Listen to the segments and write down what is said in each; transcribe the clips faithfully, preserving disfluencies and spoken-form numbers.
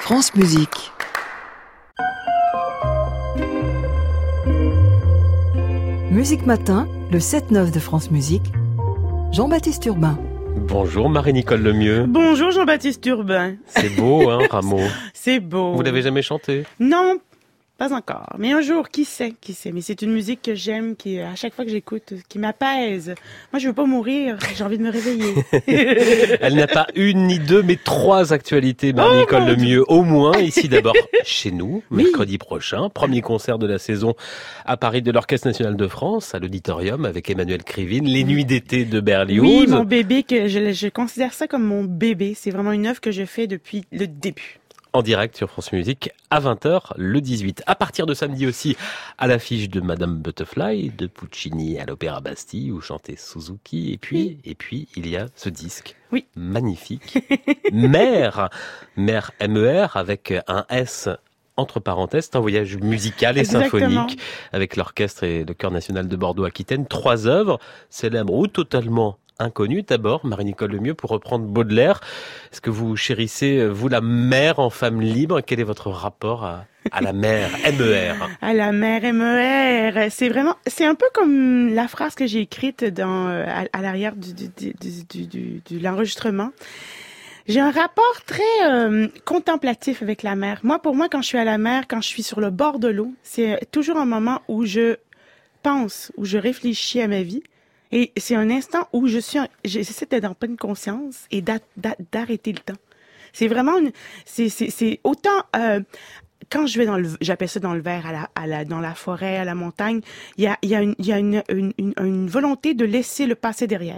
France Musique. Musique Matin, le sept neuf de France Musique. Jean-Baptiste Urbain. Bonjour Marie-Nicole Lemieux. Bonjour Jean-Baptiste Urbain. C'est beau, hein, Rameau. C'est beau. Vous l'avez jamais chanté? Non, pas encore. Mais un jour, qui sait, qui sait. Mais c'est une musique que j'aime, qui, à chaque fois que j'écoute, qui m'apaise. Moi, je veux pas mourir, j'ai envie de me réveiller. Elle n'a pas une ni deux, mais trois actualités, Marie-Nicole Oh, Lemieux, au moins. Ici d'abord, chez nous, Oui. mercredi prochain. Premier concert de la saison à Paris de l'Orchestre National de France, à l'Auditorium, avec Emmanuel Krivine, Les Nuits d'été de Berlioz. Oui, mon bébé, que je, je considère ça comme mon bébé. C'est vraiment une œuvre que je fais depuis le début. En direct sur France Musique à vingt heures le dix-huit. À partir de samedi aussi, à l'affiche de Madame Butterfly, de Puccini à l'Opéra Bastille, où chantait Suzuki. Et puis, et puis, il y a ce disque. Oui. Magnifique. Mère. Mère M E R avec un S entre parenthèses. C'est un voyage musical et Exactement. symphonique avec l'orchestre et le chœur national de Bordeaux-Aquitaine. Trois œuvres célèbres ou totalement inconnu. D'abord, Marie-Nicole Lemieux, pour reprendre Baudelaire, est-ce que vous chérissez, vous, la mer en femme libre? Quel est votre rapport à, à la mer, M E R? À la mer M E R, c'est vraiment, c'est un peu comme la phrase que j'ai écrite dans, à, à l'arrière du, du, du, du, du, du l'enregistrement. J'ai un rapport très euh, contemplatif avec la mer. Moi, pour moi, quand je suis à la mer, quand je suis sur le bord de l'eau, c'est toujours un moment où je pense, où je réfléchis à ma vie. Et c'est un instant où je suis, j'essaie d'être en pleine conscience et d'a, d'a, d'arrêter le temps. C'est vraiment, une, c'est, c'est, c'est autant euh, quand je vais dans le, j'appelle ça dans le vert, à la, à la, dans la forêt, à la montagne, il y a, il y a une, il y a une, une, une, une volonté de laisser le passé derrière,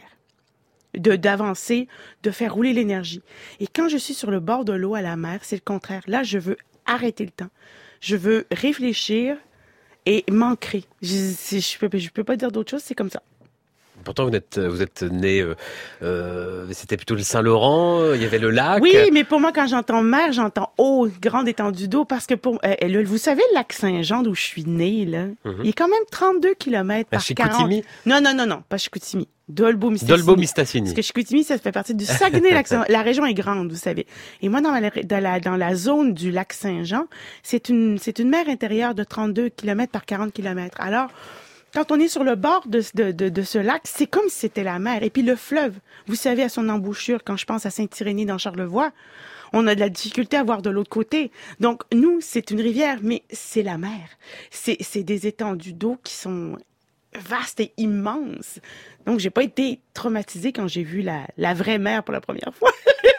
de d'avancer, de faire rouler l'énergie. Et quand je suis sur le bord de l'eau à la mer, c'est le contraire. Là, je veux arrêter le temps. Je veux réfléchir et m'ancrer. Je, je peux, je peux pas dire d'autre chose. C'est comme ça. Pourtant, vous êtes, vous êtes né, euh, euh, c'était plutôt le Saint-Laurent, il y avait le lac. Oui, mais pour moi, quand j'entends mer, j'entends eau, grande étendue d'eau, parce que pour, euh, le, vous savez, le lac Saint-Jean, d'où je suis née, là, Mm-hmm. il est quand même trente-deux kilomètres À par Chicoutimi? quarante. Non, non, non, non, pas Chicoutimi. Dolbeau-Mistassini. Dolbeau-Mistassini. Parce que Chicoutimi, ça fait partie du Saguenay-Lac-Saint-Jean. La région est grande, vous savez. Et moi, dans la, dans la, dans la zone du lac Saint-Jean, c'est une, c'est une mer intérieure de trente-deux kilomètres par quarante kilomètres. Alors, quand on est sur le bord de, de, de, de ce lac, c'est comme si c'était la mer. Et puis le fleuve, vous savez, à son embouchure, quand je pense à Saint-Irénée dans Charlevoix, on a de la difficulté à voir de l'autre côté. Donc, nous, c'est une rivière, mais c'est la mer. C'est, c'est des étendues d'eau qui sont vastes et immenses. Donc, j'ai pas été traumatisée quand j'ai vu la, la vraie mer pour la première fois.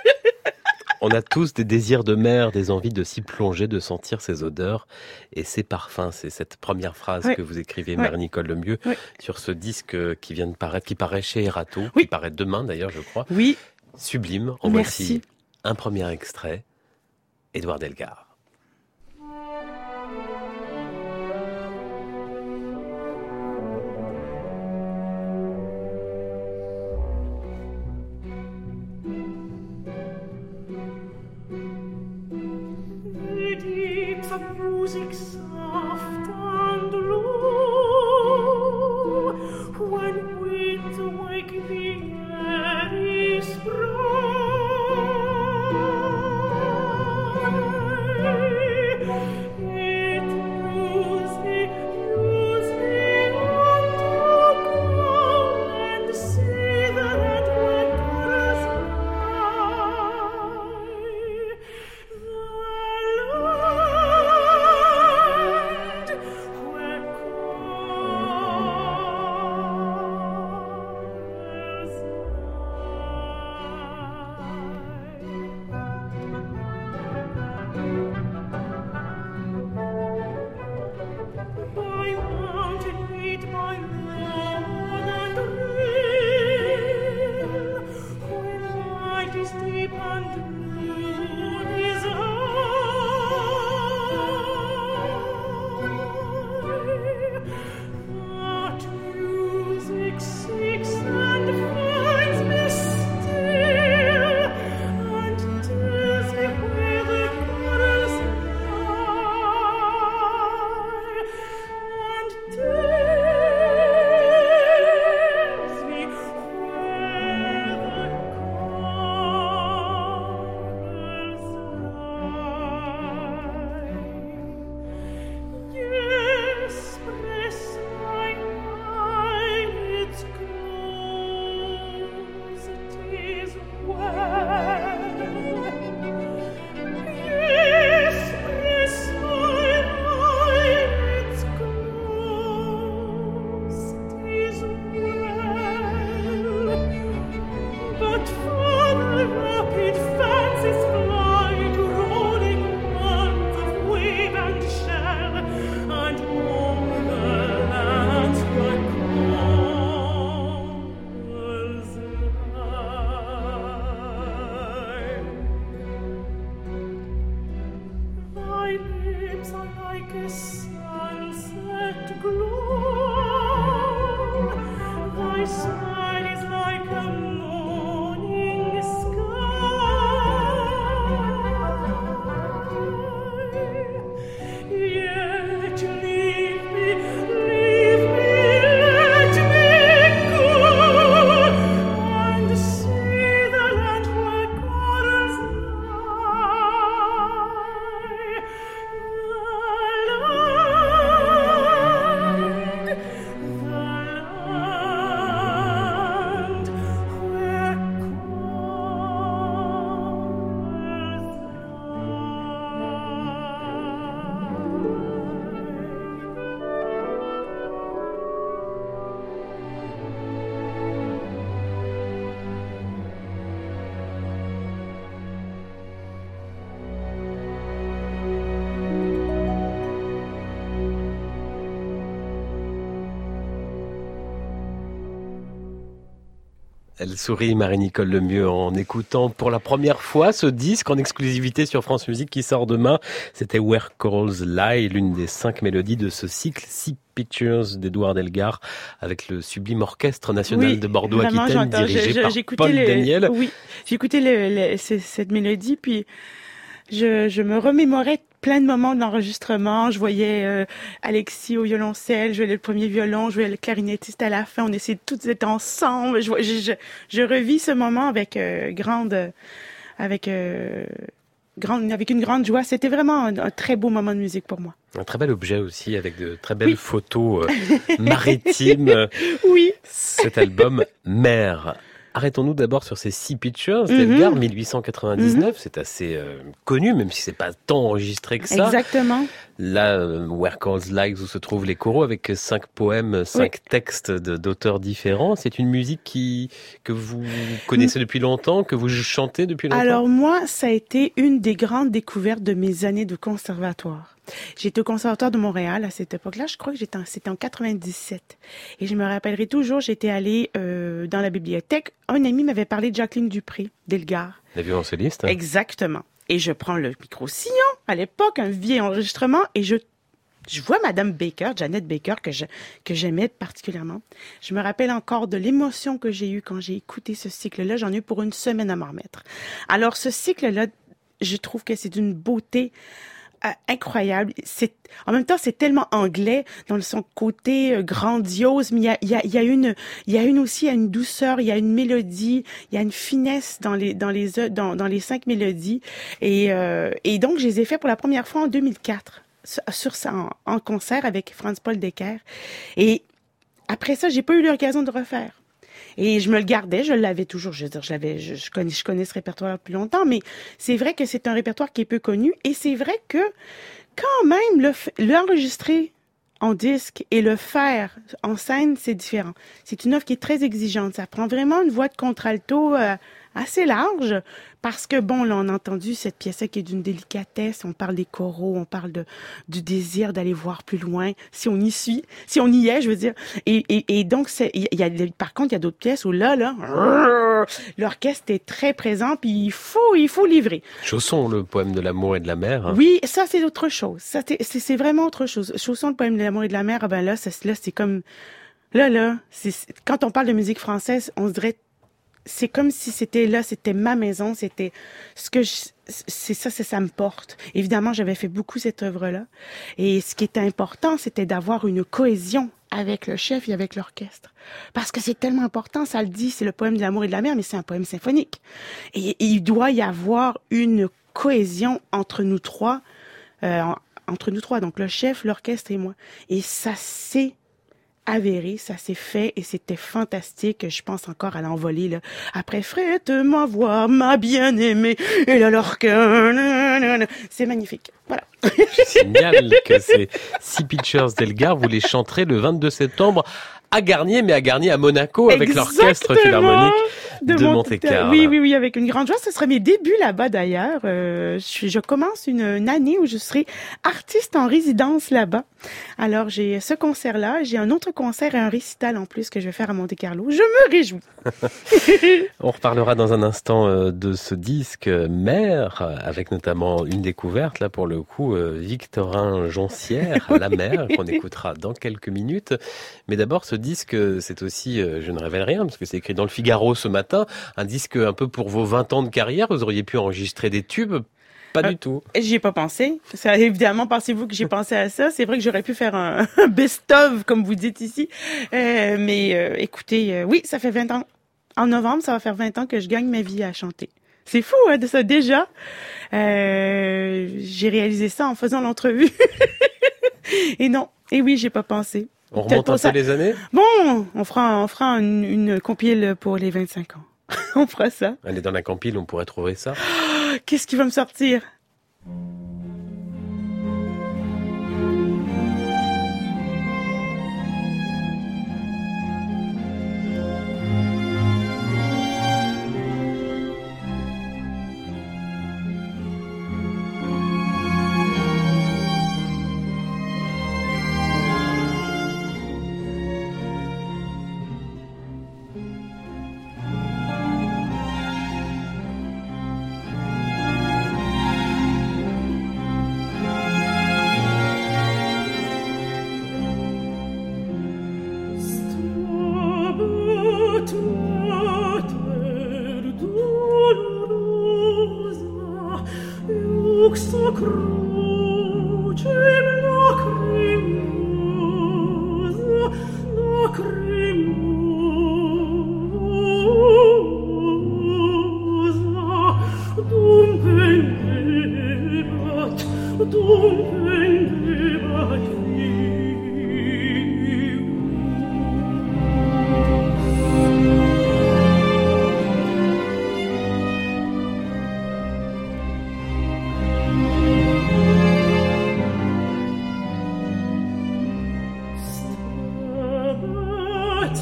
On a tous des désirs de mer, des envies de s'y plonger, de sentir ces odeurs et ces parfums. C'est cette première phrase Oui. que vous écrivez, Oui. Marie-Nicole Lemieux, Oui. sur ce disque qui vient de paraître, qui paraît chez Erato, Oui. qui paraît demain d'ailleurs, je crois. Oui, Sublime. En Merci. voici un premier extrait. Édouard Delgare. The deeps of music soft and low, when winds awake the airy spray. It moves me, moves me on to ground and see the red wondrous sky. The a sunset glow. Thy smile is like a morning sky. Yet leave me, leave me, let me go, and see the land where colors lie. The land, the land where Elle sourit, Marie-Nicole Lemieux, en écoutant pour la première fois ce disque en exclusivité sur France Musique qui sort demain. C'était Where Corals Lie, l'une des cinq mélodies de ce cycle Sea Pictures d'Édouard Delgar, avec le sublime Orchestre National Oui, de Bordeaux-Aquitaine, dirigé je, je, par j'écoutais Paul le, Daniel. Oui, j'écoutais le, le, ce- cette mélodie, puis je, je me remémorais plein de moments de l'enregistrement. Je voyais euh, Alexis au violoncelle, je voyais le premier violon, je voyais le clarinettiste à la fin. On essayait de tous être ensemble. Je, vois- je, je, je revis ce moment avec euh, grande, avec euh, grande, avec une grande joie. C'était vraiment un, un très beau moment de musique pour moi. Un très bel objet aussi, avec de très belles Oui. photos euh, maritimes. Oui. Cet album Mère. Arrêtons-nous d'abord sur ces Sea Pictures Mhm. d'Elgar, dix-huit cent quatre-vingt-dix-neuf. C'est assez euh, connu, même si c'est pas tant enregistré que ça. Exactement. Là, euh, Where Calls Lies, où se trouvent les coraux, avec cinq poèmes, cinq textes de- d'auteurs différents. C'est une musique qui que vous connaissez depuis longtemps, que vous chantez depuis longtemps. Alors moi, ça a été une des grandes découvertes de mes années de conservatoire. J'étais au conservatoire de Montréal à cette époque-là. Je crois que j'étais en, c'était en quatre-vingt-dix-sept. Et je me rappellerai toujours, j'étais allée euh, dans la bibliothèque. Un ami m'avait parlé de Jacqueline Dupré, d'Elgar. La violoncelliste. Exactement. Et je prends le micro-sillon, à l'époque, un vieil enregistrement, et je je vois Madame Baker, Janet Baker, que je que j'aimais particulièrement. Je me rappelle encore de l'émotion que j'ai eue quand j'ai écouté ce cycle-là. J'en ai eu pour une semaine à m'en remettre. Alors, ce cycle-là, je trouve que c'est d'une beauté euh, incroyable. C'est, en même temps, c'est tellement anglais dans son côté euh, grandiose, mais il y a, il y a, il y a une, il y a une aussi, il y a une douceur, il y a une mélodie, il y a une finesse dans les, dans les, euh, dans, dans les cinq mélodies. Et, euh, et donc, je les ai fait pour la première fois en deux mille quatre, sur, sur ça, en, en concert avec Franz-Paul Decker. Et après ça, j'ai pas eu l'occasion de refaire. Et je me le gardais, je l'avais toujours, je veux dire, je l'avais, je, je connais, je connais ce répertoire depuis longtemps, mais c'est vrai que c'est un répertoire qui est peu connu, et c'est vrai que, quand même, le, f- l'enregistrer en disque et le faire en scène, c'est différent. C'est une œuvre qui est très exigeante. Ça prend vraiment une voix de contralto euh, assez large, parce que, bon, là, on a entendu cette pièce-là qui est d'une délicatesse. On parle des coraux, on parle de, du désir d'aller voir plus loin, si on y suit, si on y est, je veux dire. Et, et, et donc, c'est, il y a, par contre, il y a d'autres pièces où là, là, l'orchestre est très présent, puis il faut, il faut livrer. Chausson, le poème de l'amour et de la mer. hein. Oui, ça, c'est autre chose. Ça, c'est, c'est, c'est vraiment autre chose. Chausson, le poème de l'amour et de la mer, ah ben là, c'est, là, c'est comme, là, là, c'est, c'est- quand on parle de musique française, on se dirait, c'est comme si c'était là, c'était ma maison, c'était ce que je, c'est ça, c'est ça me porte. Évidemment, j'avais fait beaucoup cette œuvre-là. Et ce qui était important, c'était d'avoir une cohésion avec le chef et avec l'orchestre. Parce que c'est tellement important, ça le dit, c'est le poème de l'amour et de la mer, mais c'est un poème symphonique. Et, et il doit y avoir une cohésion entre nous trois, euh, en- entre nous trois, donc le chef, l'orchestre et moi. Et ça s'est avéré, ça s'est fait et c'était fantastique. Je pense encore à l'envolée, là. Après, faites-moi voir ma bien-aimée et là, leur cœur, nanana. C'est magnifique. Voilà. Je signale que ces Sea Pictures d'Elgar, vous les chanterez le vingt-deux septembre à Garnier, mais à Garnier à Monaco avec l'orchestre Exactement. philharmonique de, De Mont- Monte-Carlo. Oui, oui, oui, avec une grande joie. Ce sera mes débuts là-bas d'ailleurs. Euh, je, suis- je commence une, une année où je serai artiste en résidence là-bas. Alors j'ai ce concert-là, j'ai un autre concert et un récital en plus que je vais faire à Monte-Carlo. Je me réjouis. On reparlera dans un instant euh, de ce disque euh, Mère, euh, avec notamment une découverte, là pour le coup, euh, Victorin Joncière, La Mère, qu'on écoutera dans quelques minutes. Mais d'abord, ce disque, euh, c'est aussi, euh, je ne révèle rien, parce que c'est écrit dans le Figaro ce matin, un disque un peu pour vos vingt ans de carrière. Vous auriez pu enregistrer des tubes. Pas Euh, du tout. J'y ai pas pensé. Ça, évidemment, pensez-vous que j'ai pensé à ça. C'est vrai que j'aurais pu faire un, un best-of, comme vous dites ici. Euh, mais euh, écoutez, euh, oui, ça fait vingt ans. En novembre, ça va faire vingt ans que je gagne ma vie à chanter. C'est fou, hein, de ça déjà. Euh, j'ai réalisé ça en faisant l'entrevue. Et non, et oui, j'ai pas pensé. On Peut-être remonte pour un ça. peu les années. Bon, on fera, on fera une, une compile pour les vingt-cinq ans. On fera ça. Allez, dans la compile, on pourrait trouver ça. Qu'est-ce qui va me sortir? Stabat mater dolorosa, iuxta crucem lacrimosa, lacrimosa, dum pendebat, dum pendebat Stabat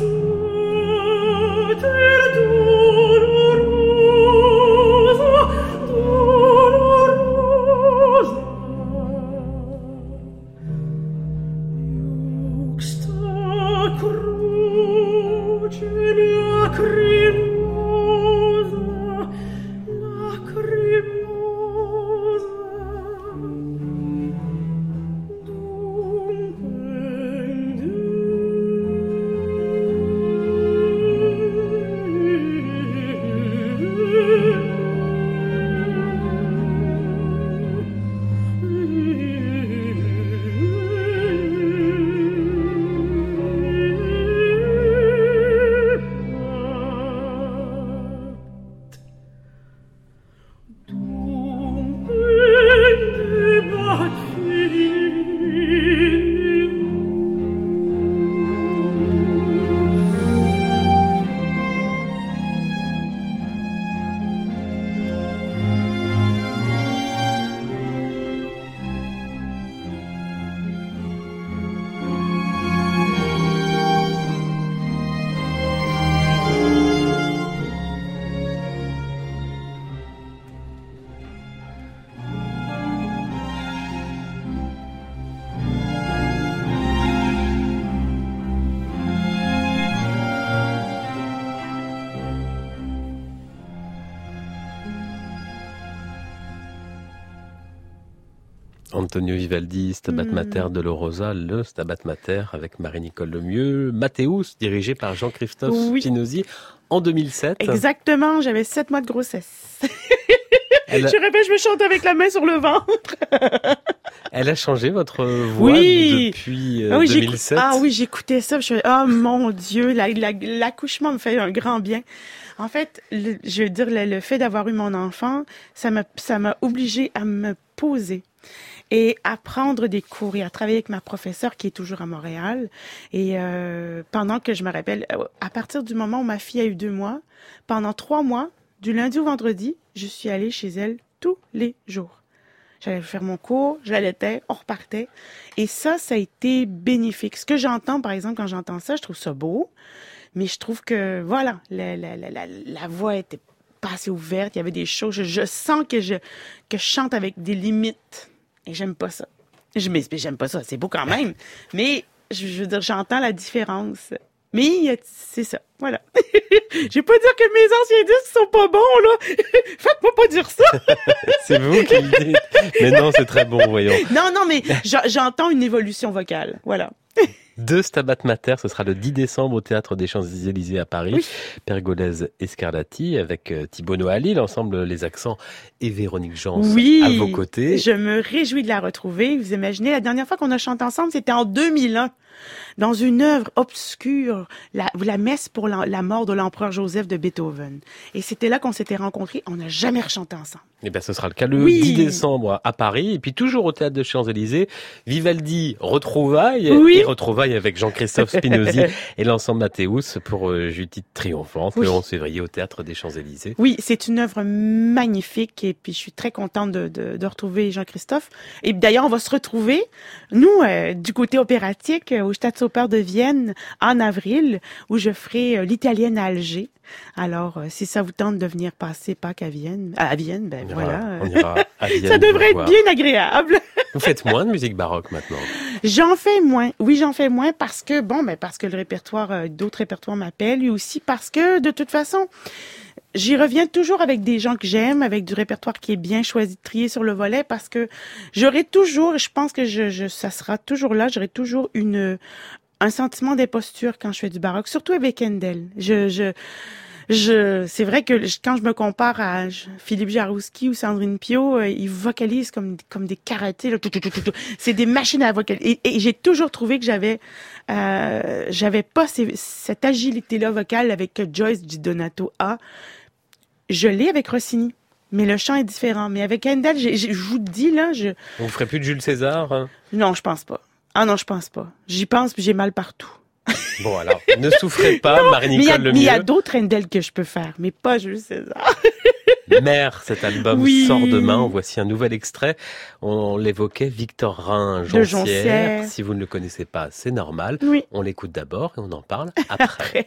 mater dolorosa, dolorosa, iuxta crucem lacrimosa, lacrimosa, dum pendebat. Dum pendebat Antonio Vivaldi, Stabat Mm. Mater Dolorosa, le Stabat Mater avec Marie-Nicole Lemieux, Mathéus, dirigé par Jean-Christophe Oui. Spinozzi en deux mille sept. Exactement, j'avais sept mois de grossesse. Elle a, Je répète, je me chante avec la main sur le ventre. elle a changé votre voix Oui. depuis euh, Ah oui, j'écou- deux mille sept. ah oui, j'écoutais ça. Je fais, oh mon Dieu, la- la- l'accouchement me fait un grand bien. En fait, le- je veux dire, le, le fait d'avoir eu mon enfant, ça m'a, ça m'a obligée à me poser et à prendre des cours et à travailler avec ma professeure qui est toujours à Montréal. Et euh, pendant que je me rappelle, euh, à partir du moment où ma fille a eu deux mois, pendant trois mois, du lundi au vendredi, je suis allée chez elle tous les jours. J'allais faire mon cours, je l'allaitais, on repartait. Et ça, ça a été bénéfique. Ce que j'entends, par exemple, quand j'entends ça, je trouve ça beau. Mais je trouve que, voilà, la, la, la, la, la voix était pas assez ouverte. Il y avait des choses. Je, je sens que je, que je chante avec des limites. Et j'aime pas ça. Je, mais j'aime pas ça. C'est beau quand même. Mais, je, je veux dire, j'entends la différence. Mais, c'est ça. Voilà. Je vais pas dire que mes anciens disques sont pas bons, là. Faites-moi pas dire ça. C'est vous qui le dites. Mais non, c'est très bon, voyons. Non, non, mais j'entends une évolution vocale. Voilà. De Stabat Mater, ce sera le dix décembre au Théâtre des Champs-Élysées à Paris. Oui. Pergolèse et Scarlatti avec euh, Thibaut Noalil, ensemble Les Accents et Véronique Jans Oui, à vos côtés. Je me réjouis de la retrouver. Vous imaginez, la dernière fois qu'on a chanté ensemble, c'était en deux mille un. Dans une œuvre obscure, la, la messe pour la, la mort de l'empereur Joseph de Beethoven. Et c'était là qu'on s'était rencontrés. On n'a jamais rechanté ensemble. Eh bien, ce sera le cas le Oui. dix décembre à Paris. Et puis, toujours au Théâtre des Champs-Élysées, Vivaldi retrouvailles. Oui. Et retrouvailles avec Jean-Christophe Spinozzi et l'ensemble Mathéus pour euh, Judith Triomphante, Oui. le onze février au Théâtre des Champs-Élysées. Oui, c'est une œuvre magnifique. Et puis, je suis très contente de, de, de retrouver Jean-Christophe. Et d'ailleurs, on va se retrouver, nous, euh, du côté opératique, euh, au Staatsoper de Vienne, en avril, où je ferai euh, l'italienne à Alger. Alors, euh, si ça vous tente de venir passer Pâques à Vienne, à Vienne, ben On ira, voilà. on ira à Vienne Ça devrait vous être voir. bien agréable. Vous faites moins de musique baroque maintenant. J'en fais moins. Oui, j'en fais moins parce que, bon, ben, parce que le répertoire, euh, d'autres répertoires m'appellent, et aussi parce que, de toute façon, j'y reviens toujours avec des gens que j'aime, avec du répertoire qui est bien choisi, trié sur le volet, parce que j'aurai toujours, je pense que je, je, ça sera toujours là, j'aurai toujours une, un sentiment d'imposture quand je fais du baroque, surtout avec Handel. Je, je, je, c'est vrai que je- quand je me compare à je- Philippe Jarouski ou Sandrine Pio, euh, ils vocalisent comme, comme des karatés, là, tout, tout, tout, tout, tout. C'est des machines à vocaliser. Et, et j'ai toujours trouvé que j'avais, euh, j'avais pas ces- cette agilité-là vocale avec que Joyce Di Donato a. Je l'ai avec Rossini, mais le chant est différent. Mais avec Handel, j'ai- j'ai- je vous dis là, je, Vous ferez plus de Jules César hein non, je pense pas. Ah non, je pense pas. J'y pense puis j'ai mal partout. Bon, alors, ne souffrez pas, Mais il y a, Marie-Nicole mais il y a Lemieux. d'autres Handel que je peux faire, mais pas Jules César. Mère, cet album Oui. sort demain. Voici un nouvel extrait. On l'évoquait, Victor Rhin, De Joncière. Joncière. Si vous ne le connaissez pas, c'est normal. Oui. On l'écoute d'abord et on en parle après.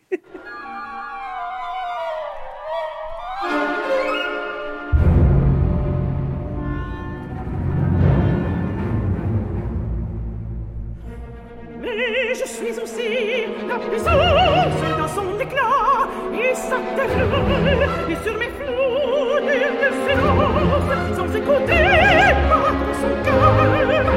Mais je suis aussi la puissance dans son éclat et sa terreur et sur mes flots de silence sans écouter battre son cœur.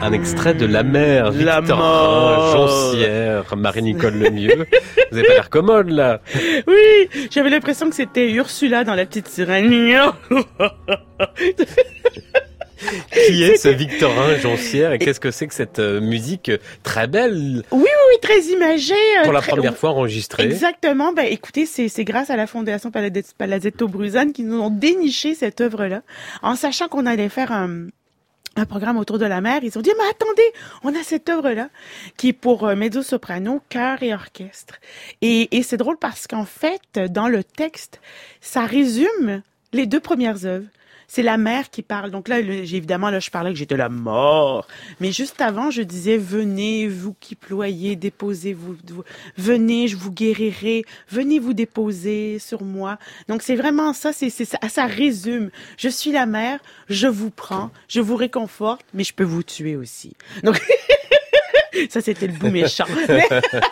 Un extrait de La Mer, La Victorin mort. Joncière, Marie-Nicole Lemieux. Vous avez pas l'air commode, là. Oui, j'avais l'impression que c'était Ursula dans La Petite Sirène. Qui est ce Victorin Joncière et qu'est-ce que c'est que cette euh, musique très belle Oui, oui, oui, très imagée. euh, pour la très- première fois enregistrée? Exactement. Ben, écoutez, c'est, c'est grâce à la Fondation Palazzetto, Palazzetto Bruzane qui nous ont déniché cette œuvre-là. En sachant qu'on allait faire un, un programme autour de la mer, ils ont dit, mais attendez, on a cette œuvre-là qui est pour euh, mezzo-soprano, chœur et orchestre. Et, et c'est drôle parce qu'en fait, dans le texte, ça résume les deux premières œuvres. C'est la mère qui parle. Donc là, le- j'ai évidemment, là, je parlais que j'étais la mort. Mais juste avant, je disais, venez, vous qui ployez, déposez-vous. vous- Venez, je vous guérirai. Venez vous déposer sur moi. Donc c'est vraiment ça, c'est, c'est ça, ça résume. Je suis la mère, je vous prends, je vous réconforte, mais je peux vous tuer aussi. Donc, ça, c'était le bout méchant. Mais,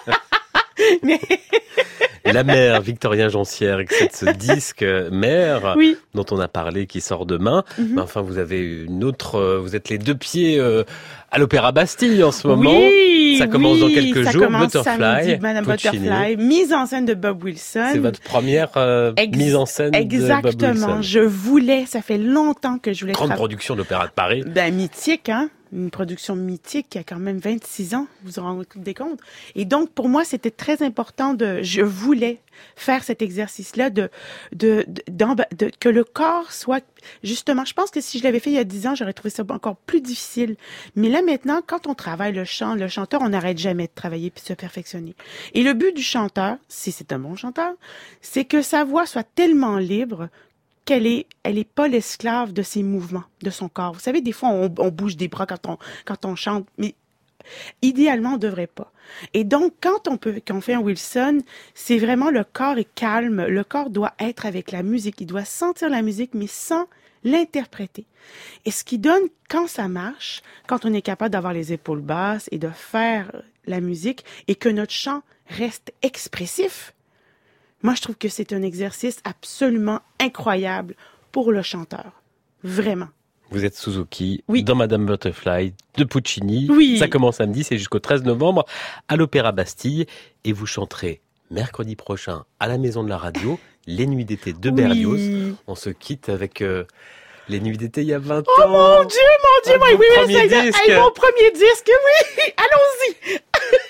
mais La Mer, Victorien Joncière, extrait de ce disque euh, Mer, oui. dont on a parlé, qui sort demain. Mhm. Mais enfin, vous avez une autre, euh, vous êtes les deux pieds euh, à l'Opéra Bastille en ce moment. Oui, Ça commence oui, dans quelques ça jours. commence Butterfly, samedi, Madame Puccini. Butterfly, mise en scène de Bob Wilson. C'est votre première euh, Ex- mise en scène de Bob Exactement. Wilson. Je voulais, ça fait longtemps que je voulais Grande travailler. production de l'Opéra de Paris. Ben, mythique, hein? Une production mythique qui a quand même vingt-six ans, vous vous rendez compte? Et donc, pour moi, c'était très important de, je voulais faire cet exercice-là de, de, de, d'en- de- que le corps soit, justement, je pense que si je l'avais fait il y a dix ans, j'aurais trouvé ça encore plus difficile. Mais là, maintenant, quand on travaille le chant, le chanteur, on n'arrête jamais de travailler puis de se perfectionner. Et le but du chanteur, si c'est un bon chanteur, c'est que sa voix soit tellement libre qu'elle est, elle est pas l'esclave de ses mouvements, de son corps. Vous savez, des fois, on, on bouge des bras quand on, quand on chante, mais idéalement, on devrait pas. Et donc, quand on peut, quand on fait un Wilson, c'est vraiment le corps est calme. Le corps doit être avec la musique. Il doit sentir la musique, mais sans l'interpréter. Et ce qui donne, quand ça marche, quand on est capable d'avoir les épaules basses et de faire la musique et que notre chant reste expressif, moi, je trouve que c'est un exercice absolument incroyable pour le chanteur. Vraiment. Vous êtes Suzuki, Oui. dans Madame Butterfly, de Puccini. Oui. Ça commence samedi, c'est jusqu'au treize novembre, à l'Opéra Bastille. Et vous chanterez mercredi prochain, à la Maison de la Radio, Les Nuits d'été de Berlioz. Oui. On se quitte avec euh, Les Nuits d'été il y a vingt Oh ans. mon Dieu, mon Dieu, Ah, oui, mon oui, oui, premier ça y est. disque. Hey, mon premier disque, oui, allons-y.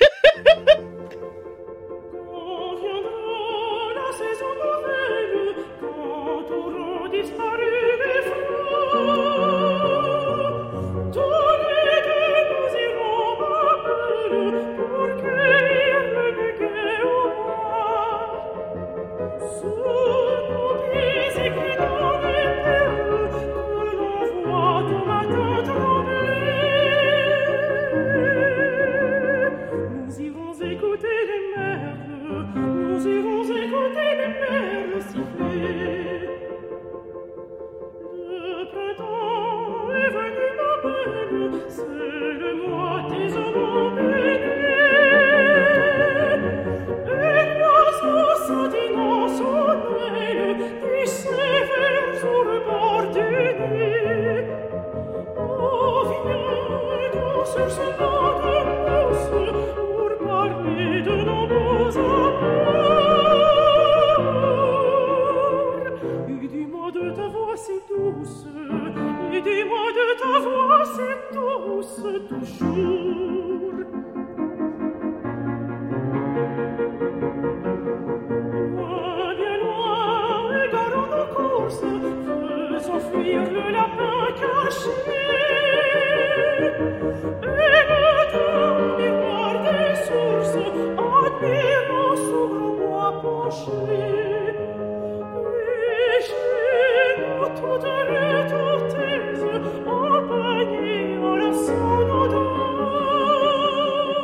Quand viendra la saison nouvelle, quand auront disparu les fleurs, tous les deux nous irons à Belle pour cueillir le muguet au bois. Sous nos pieds écrits dans les perles, que l'on voit au matin trembler. Nous irons écouter les merles, nous irons écouter les merles siffler. Le printemps est venu, ma belle, c'est le mois des amours bénis. Et l'oiseau scintillant son aile dit ses vers sur le bord du Nil. Oh, viens donc sur ce banc de mousse pour parler de nos beaux amours. Et dis-moi de ta voix si douce, et dis-moi de ta voix si douce toujours. Loin, bien loin, égarons nos courses, faisons fuir le lapin caché. Et le temps miroir des sources, admirons sous gros bois penchés. Et chez nous toutes les tortaises, empaillées en leur son odeur.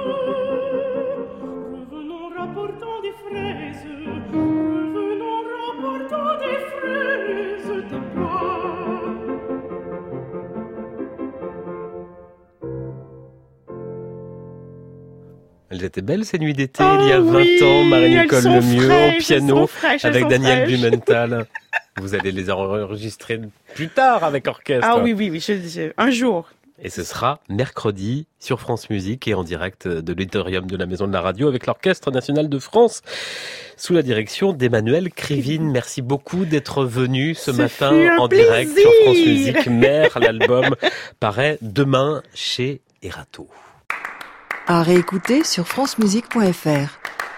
Revenons rapportant des fraises, revenons rapportant des fraises des bois. Elles étaient belles ces nuits d'été, Oh il y a vingt oui, ans, Marie-Nicole elles sont Lemieux, fraîches, au elles piano, sont fraîches, elles avec sont Daniel fraîches. Blumenthal. Vous allez les enregistrer plus tard avec orchestre. Ah oui, oui, oui, je, je- un jour. Et ce sera mercredi sur France Musique et en direct de l'auditorium de la Maison de la Radio avec l'Orchestre National de France sous la direction d'Emmanuel Krivine. Merci beaucoup d'être venu ce, ce matin en plaisir. direct sur France Musique. Mère, l'album paraît demain chez Erato. À réécouter sur francemusique point f r.